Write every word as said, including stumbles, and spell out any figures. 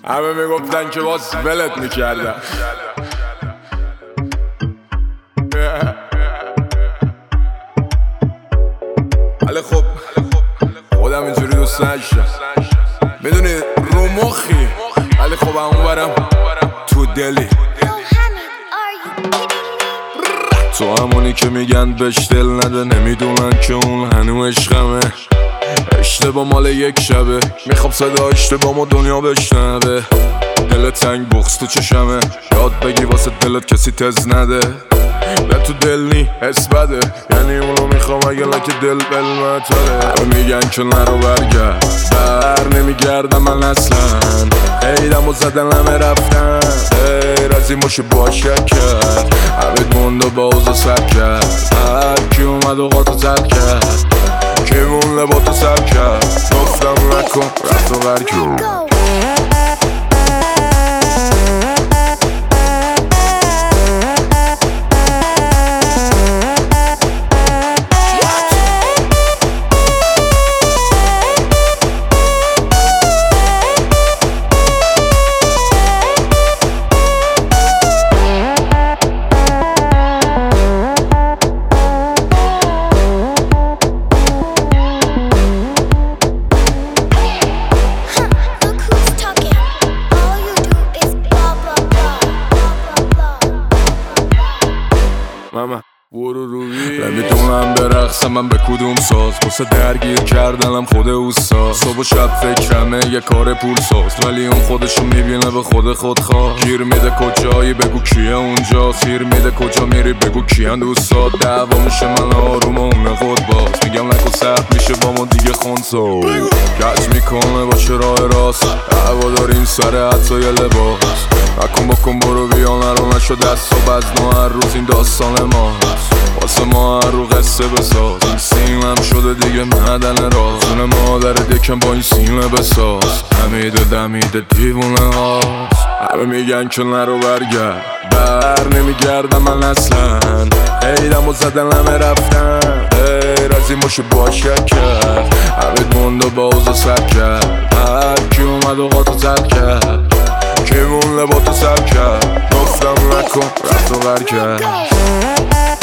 همه میگفتن که باز ولت میکردن. ولی خب خودم اینجوری دوست نداشتم، میدونی رو مخی، ولی خب همون برم تو دلی. تو همونی که میگن بهش دل نده، نمیدونن که اون هنوز عشقمه. اشتباه مال یک شبه، میخوام صدا اشتباه دنیا بشنوه. دل تنگ بغض تو چشمه، یاد بگی واسه دلت کسی تز نده. نه تو دل نی حس بده، یعنی اونو میخوام اگه لکه دل بلمتره. همه میگن که نرو برگرد، بر نمیگردم من اصلا. ایدم و زدن همه رفتن، غیر از این باشه باشک کرد. همه موند و باز سر کرد، هر کی اومد و قاطو زد کرد. کی مون لباتو سر کرد، گفتم نکن رفت و برکن. ماما برو روی نمیدونم برقصم من به کدوم ساز، واسه درگیر کردنم خود اوستا. صبح و شب فکرمه یه کار پول ساز، ولی اون خودشو میبینه به خود خود خواه. گیر میده کجایی بگو کیه اونجا، سیر میده کجا میری بگو کیان دوستات. دعوا میشه من آروم و اون خود باز، میگم نکن سخت میشه با ما دیگه خونسا. کج میکنه باشه راه راست، هوا داریم سر حتی یه لباس. نکن بکن برو بیا نرو نشو دست و بزن، هر روز این داستان ماست. واسه ما هر رو قصه بساز، این سیمم شده دیگه معدن راز. اون مادر دکم با این سیمه بساز، همیده دمیده دیوونه هاست. همه میگن که نرو برگرد، بر نمیگردم من اصلا. ایدم و زدن همه رفتن، غیر از این باشه باشک کرد. همه موند و باز سر کرد، هر کی اومد و قاطو زد کرد. کی مون لباتو سر کرد، گفتم نکن رفت و برکرد.